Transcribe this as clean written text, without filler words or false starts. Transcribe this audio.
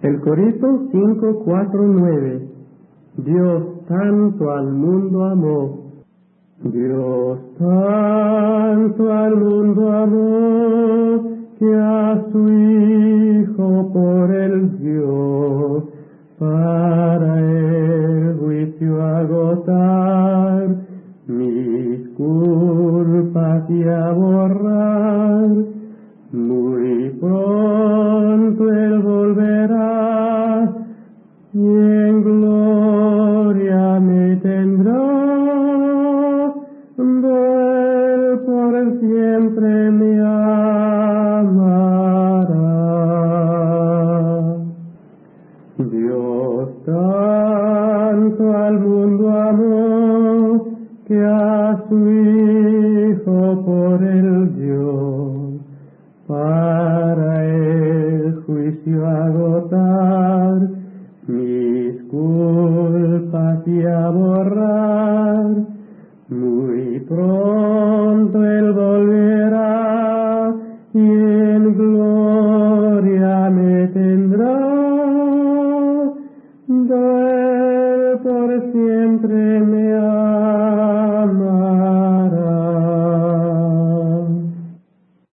El corito 549. Dios tanto al mundo amó. Dios tanto al mundo amó, que a su Hijo por él dio, para el juicio agotar mis culpas y a borrar. Muy pronto él volverá y en gloria me tendrá. Él por siempre me amará. Dios tanto al mundo amó, que a su Hijo por él dio, para el juicio agotar mis culpas y a borrar. Muy pronto él volverá y en gloria me tendrá. De él por siempre